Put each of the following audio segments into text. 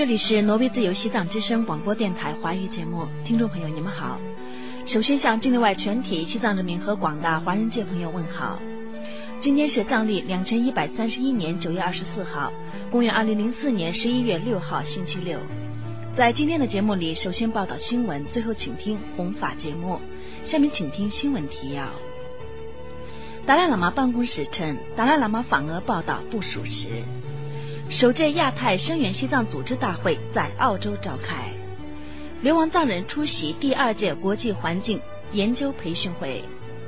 这里是挪威自由西藏之声广播电台华语节目，听众朋友你们好。首先向境内外全体西藏人民和广大华人界朋友问好。今天是藏历2131年9月24号，公元2004年11月6号星期六。在今天的节目里，首先报道新闻，最后请听弘法节目。下面请听新闻提要。达赖喇嘛办公室称，达赖喇嘛访俄报道不属实。首届亚太声援西藏组织大会在澳洲召开。流亡藏人出席第2届国际环境研究培训会。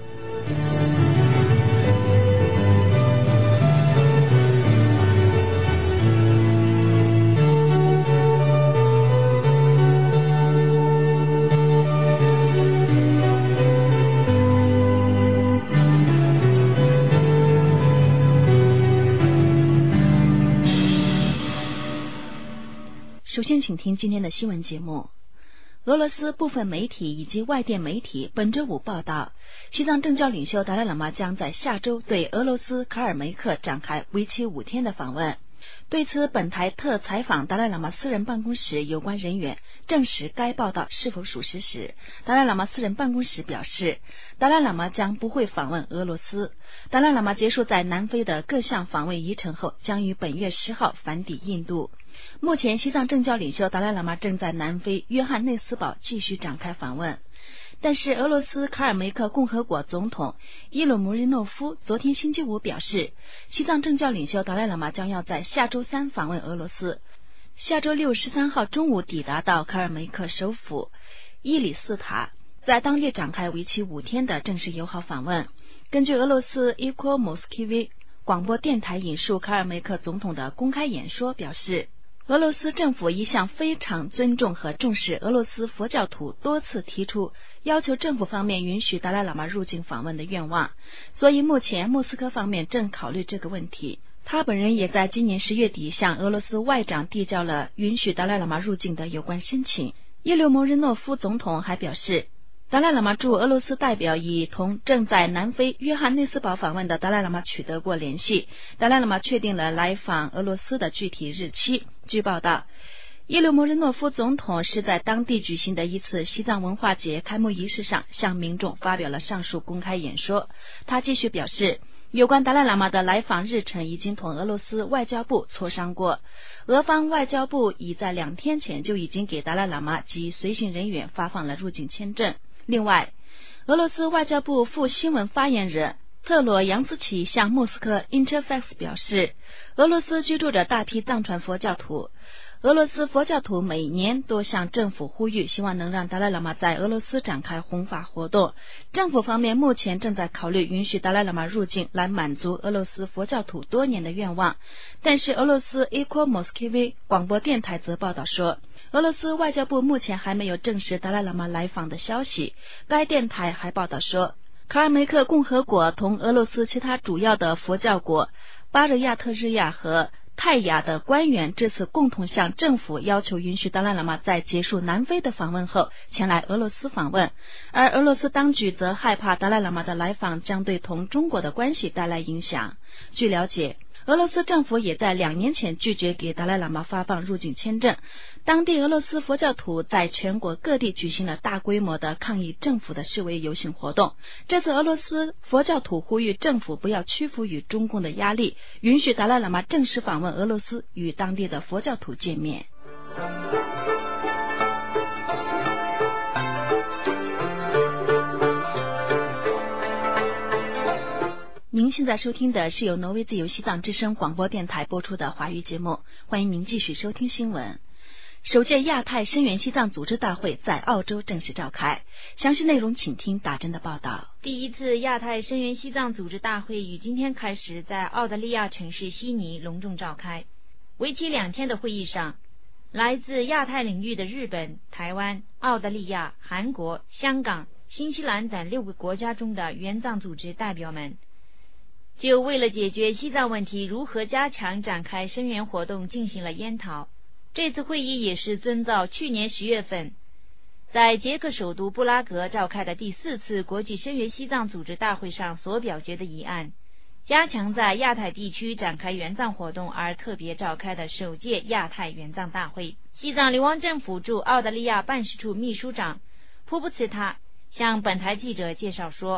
首先请听今天的新闻节目。俄罗斯部分媒体以及外电媒体本周五报道，西藏政教领袖达赖喇嘛将在下周对俄罗斯卡尔梅克展开为期5天的访问。对此，本台特采访达赖喇嘛私人办公室有关人员，证实该报道是否属实时，达赖喇嘛私人办公室表示，达赖喇嘛将不会访问俄罗斯。达赖喇嘛结束在南非的各项访问仪程后，将于本月10号返抵印度。目前，西藏政教领袖达赖喇嘛正在南非约翰内斯堡继续展开访问。但是俄罗斯卡尔梅克共和国总统伊鲁穆日诺夫昨天星期五表示，西藏政教领袖达赖喇嘛将要在下周3访问俄罗斯，下周6 13号中午抵达到卡尔梅克首府伊里斯塔，在当地展开为期5天的正式友好访问。根据俄罗斯 Eko Moskvi 广播电台引述卡尔梅克总统的公开演说表示，俄罗斯政府一向非常尊重和重视俄罗斯佛教徒多次提出要求政府方面允许达赖喇嘛入境访问的愿望，所以目前莫斯科方面正考虑这个问题。他本人也在今年10月底向俄罗斯外长递交了允许达赖喇嘛入境的有关申请。伊留莫日诺夫总统还表示，达赖喇嘛驻俄罗斯代表已同正在南非约翰内斯堡访问的达赖喇嘛取得过联系，达赖喇嘛确定了来访俄罗斯的具体日期。据报道，伊留莫日诺夫总统是在当地举行的一次西藏文化节开幕仪式上向民众发表了上述公开演说。他继续表示，有关达赖喇嘛的来访日程已经同俄罗斯外交部磋商过，俄方外交部已在2天前就已经给达赖喇嘛及随行人员发放了入境签证。另外，俄罗斯外交部副新闻发言人特罗扬兹奇向莫斯科 Interfax 表示，俄罗斯居住着大批藏传佛教徒，俄罗斯佛教徒每年都向政府呼吁，希望能让达赖喇嘛在俄罗斯展开弘法活动。政府方面目前正在考虑允许达赖喇嘛入境，来满足俄罗斯佛教徒多年的愿望。但是俄罗斯 Eko Moskvi 广播电台则报道说，俄罗斯外交部目前还没有证实达赖喇嘛来访的消息。该电台还报道说，卡尔梅克共和国同俄罗斯其他主要的佛教国巴热亚特日亚和泰雅的官员这次共同向政府要求允许达赖喇嘛在结束南非的访问后前来俄罗斯访问，而俄罗斯当局则害怕达赖喇嘛的来访将对同中国的关系带来影响。据了解，俄罗斯政府也在2年前拒绝给达赖喇嘛发放入境签证。当地俄罗斯佛教徒在全国各地举行了大规模的抗议政府的示威游行活动。这次俄罗斯佛教徒呼吁政府不要屈服于中共的压力，允许达赖喇嘛正式访问俄罗斯，与当地的佛教徒见面。您现在收听的是由挪威自由西藏之声广播电台播出的华语节目，欢迎您继续收听新闻。首届亚太声援西藏组织大会在澳洲正式召开，详细内容请听打针的报道。 第一次亚太声援西藏组织大会于今天开始在澳大利亚城市悉尼隆重召开。为期2天的会议上，来自亚太领域的日本、台湾、澳大利亚、韩国、香港、新西兰等6个国家中的援藏组织代表们就为了解决西藏问题如何加强展开声援活动进行了研讨。这次会议也是遵照去年10月份在捷克首都布拉格召开的第4次国际声援西藏组织大会上所表决的议案，加强在亚太地区展开援藏活动而特别召开的首届亚太援藏大会。 西藏流亡政府驻澳大利亚办事处秘书长普布茨塔向本台记者介绍说，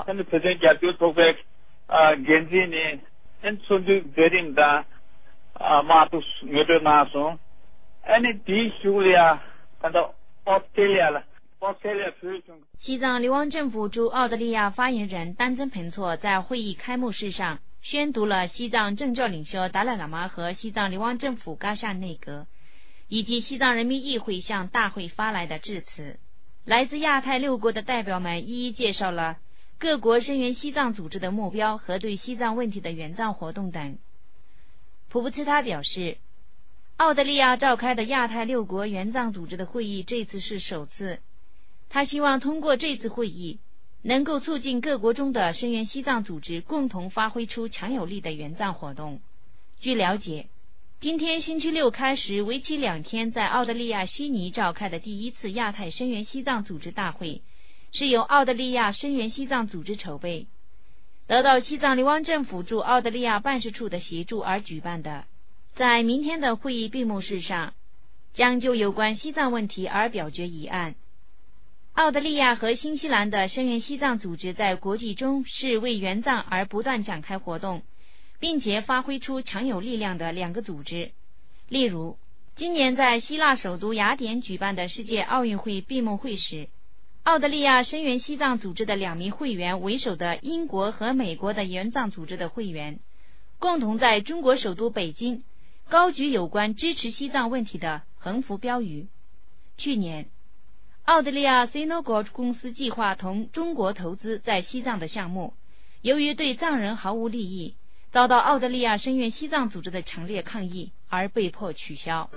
西藏流亡政府驻澳大利亚发言人丹增彭措在会议开幕式上宣读了西藏政教领袖达赖喇嘛和西藏流亡政府噶夏内阁以及西藏人民议会向大会发来的致辞。来自亚太6国的代表们一一介绍了各国声援西藏组织的目标和对西藏问题的援藏活动等。普布茨塔表示，澳大利亚召开的亚太6国援藏组织的会议这次是首次，他希望通过这次会议能够促进各国中的声援西藏组织共同发挥出强有力的援藏活动。据了解，今天星期六开始为期2天在澳大利亚悉尼召开的第1次亚太声援西藏组织大会是由澳大利亚声援西藏组织筹备，得到西藏流亡政府驻澳大利亚办事处的协助而举办的。在明天的会议闭幕式上，将就有关西藏问题而表决议案。澳大利亚和新西兰的声援西藏组织在国际中是为援藏而不断展开活动，并且发挥出强有力量的2个组织。例如，今年在希腊首都雅典举办的世界奥运会闭幕会时，澳大利亚声援西藏组织的2名会员为首的英国和美国的援藏组织的会员，共同在中国首都北京高举有关支持西藏问题的横幅标语。去年，澳大利亚 Sinogold 公司计划同中国投资在西藏的项目，由于对藏人毫无利益，遭到澳大利亚声援西藏组织的强烈抗议而被迫取消。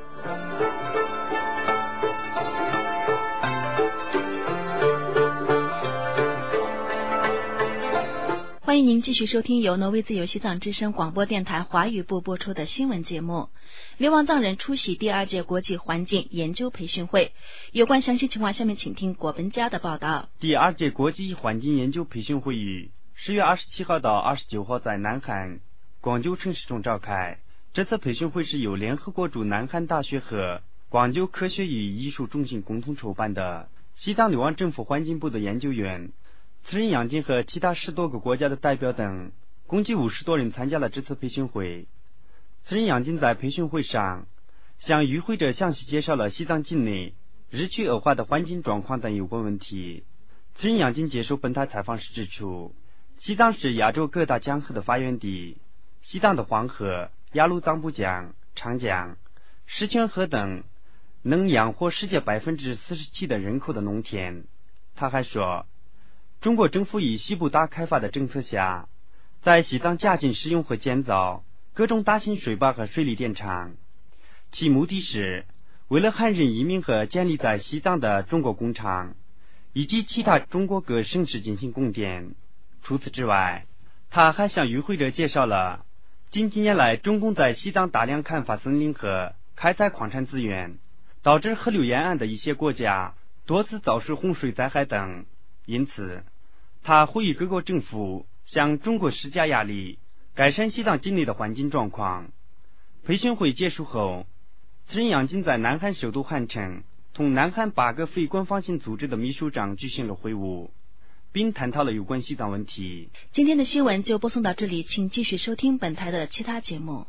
欢迎您继续收听由挪威自由西藏之声广播电台华语部播出的新闻节目。流亡藏人出席第2届国际环境研究培训会，有关详细情况，下面请听果本家的报道。 第2届国际环境研究培训会议10月27号到29号在南韩广州城市中召开。这次培训会是由联合国驻南韩大学和广州科学与艺术中心共同筹办的。西藏流亡政府环境部的研究员次仁阳金和其他10多个国家的代表等共计50多人参加了这次培训会。次仁阳金在培训会上向与会者详细介绍了西藏境内日趋恶化的环境状况等有关问题。次仁阳金接受本台采访时指出，西藏是亚洲各大江河的发源地，西藏的黄河、雅鲁藏布江、长江、石泉河等能养活世界47%的人口的农田。他还说，中国政府以西部大开发的政策下，在西藏加紧使用和建造各种大型水坝和水利电厂，其目的是为了汉人移民和建立在西藏的中国工厂以及其他中国各省市进行供电。除此之外，他还向与会者介绍了近几年来中共在西藏大量砍伐森林和开采矿产资源，导致河流沿岸的一些国家多次遭受洪水灾害等。因此，他呼吁各国政府向中国施加压力，改善西藏境内的环境状况。培训会结束后，次仁阳金在南韩首都汉城同南韩8个非官方性组织的秘书长举行了会晤，并探讨了有关西藏问题。 今天的新闻就播送到这里，请继续收听本台的其他节目。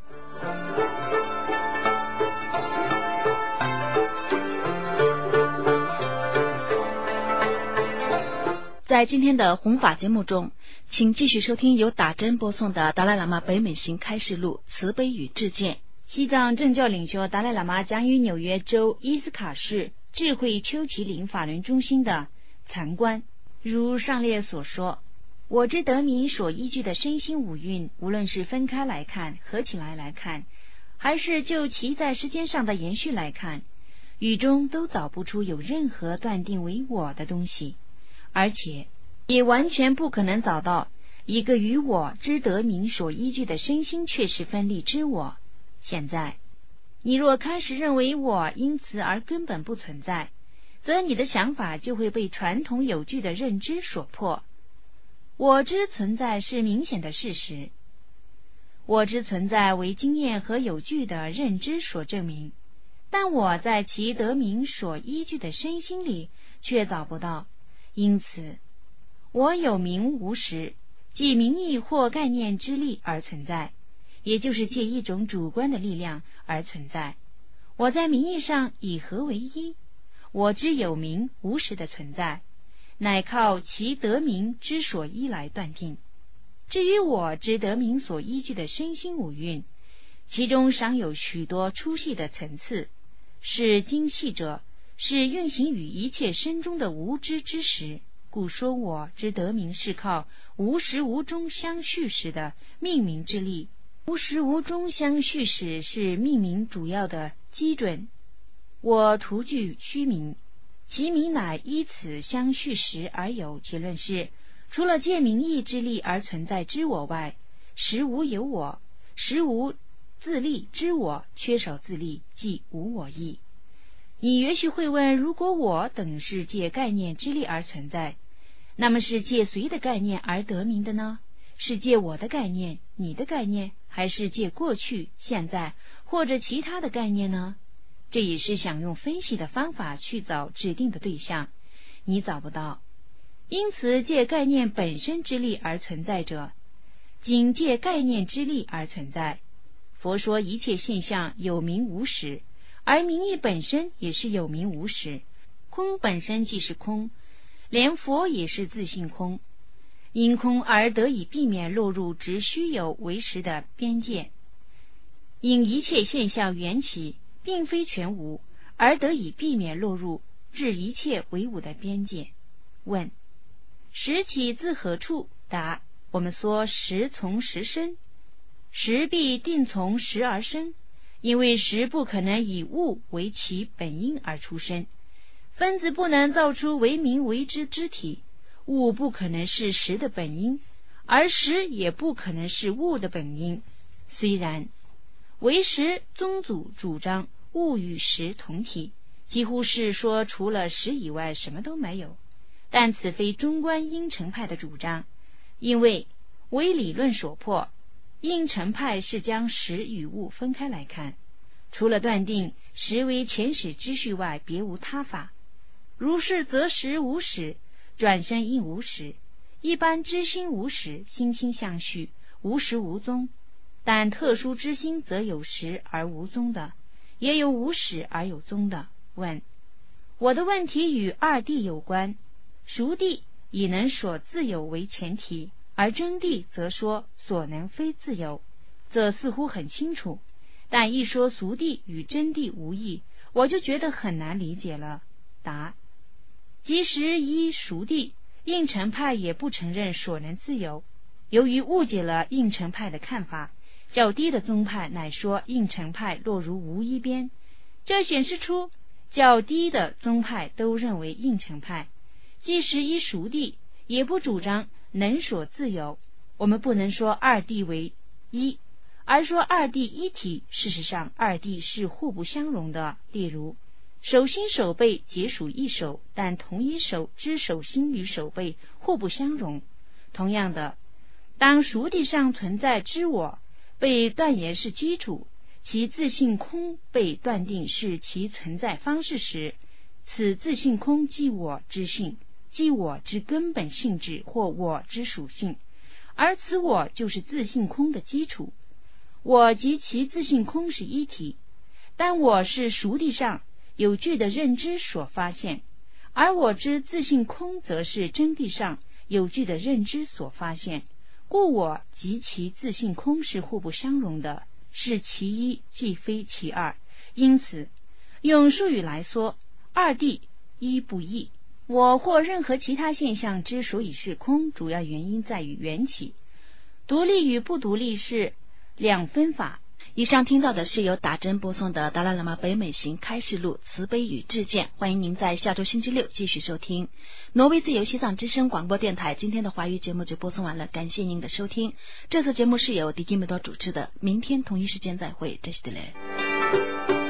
在今天的弘法节目中，请继续收听由打针播送的达赖喇嘛北美行开示录慈悲与智见。 西藏政教领袖达赖喇嘛将于纽约州伊斯卡市智慧丘吉林法轮中心的参观。如上列所说，我之得名所依据的身心五蕴，无论是分开来看、合起来看，还是就其在时间上的延续来看，语中都找不出有任何断定为我的东西，而且也完全不可能找到一个与我之得名所依据的身心确实分立之我。现在你若开始认为我因此而根本不存在，则你的想法就会被传统有据的认知所迫。我之存在是明显的事实，我之存在为经验和有据的认知所证明。 但我在其得名所依据的身心里却找不到。因此我有名无实，即名义或概念之力而存在，也就是借一种主观的力量而存在。我在名义上以何为依？我之有名无实的存在，乃靠其得名之所依来断定。至于我之得名所依据的身心五蕴，其中尚有许多粗细的层次，是精细者，是运行于一切身中的无知之时，故说我之得名是靠无始无终相续时的命名之力。无始无终相续时是命名主要的基准，我徒具虚名，其名乃依此相续时而有。结论是，除了借名义之力而存在之我外，实无有我，实无自立之我，缺少自立，即无我义。你也许会问，如果我等是借概念之力而存在，那么是借谁的概念而得名的呢？是借我的概念、你的概念，还是借过去、现在或者其他的概念呢？这也是想用分析的方法去找指定的对象，你找不到。因此借概念本身之力而存在者，仅借概念之力而存在。佛说一切现象有名无实，而名义本身也是有名无实，空本身即是空，连佛也是自性空，因空而得以避免落入只虚有为实的边界，因一切现象缘起并非全无，而得以避免落入置一切为无的边界。问：实起自何处？答：我们说实从实生，实必定从实而生，因为实不可能以物为其本因而出生，分子不能造出为名为之之体，物不可能是实的本因，而实也不可能是物的本因。虽然唯识宗祖主张物与实同体，几乎是说除了实以外什么都没有，但此非中观应成派的主张，因为为理论所迫，应成派是将实与物分开来看，除了断定实为前始之序外别无他法。如是则实无始，转生应无始，一般知心无始，心心相续，无始无终。但特殊之心则有实而无终的，也有无始而有终的。问：我的问题与二谛有关，熟谛以能所自有为前提，而真谛则说所能非自有，这似乎很清楚，但一说俗谛与真谛无异，我就觉得很难理解了。答：即使依熟谛，应成派也不承认所能自有，由于误解了应成派的看法，较低的宗派乃说应成派落如无一边，这显示出较低的宗派都认为应成派即使依熟谛也不主张能所自有。我们不能说二谛为一，而说二谛一体，事实上二谛是互不相容的。例如手心手背皆属一手，但同一手之手心与手背互不相容。同样的，当熟谛上存在之我被断言是基础，其自性空被断定是其存在方式时，此自性空即我之性，即我之根本性质或我之属性，而此我就是自性空的基础。我及其自性空是一体，但我是熟谛上有据的认知所发现，而我之自性空则是真谛上有据的认知所发现，故我及其自性空是互不相容的，是其一既非其二。因此用术语来说，二谛一不异。我或任何其他现象之所以是空，主要原因在于缘起，独立与不独立是两分法。 以上听到的是由打针播送的达赖喇嘛北美行开示录慈悲与智见，欢迎您在下周星期六继续收听挪威自由西藏之声广播电台。今天的华语节目就播送完了，感谢您的收听。这次节目是由迪基梅多主持的，明天同一时间再会，这是的嘞。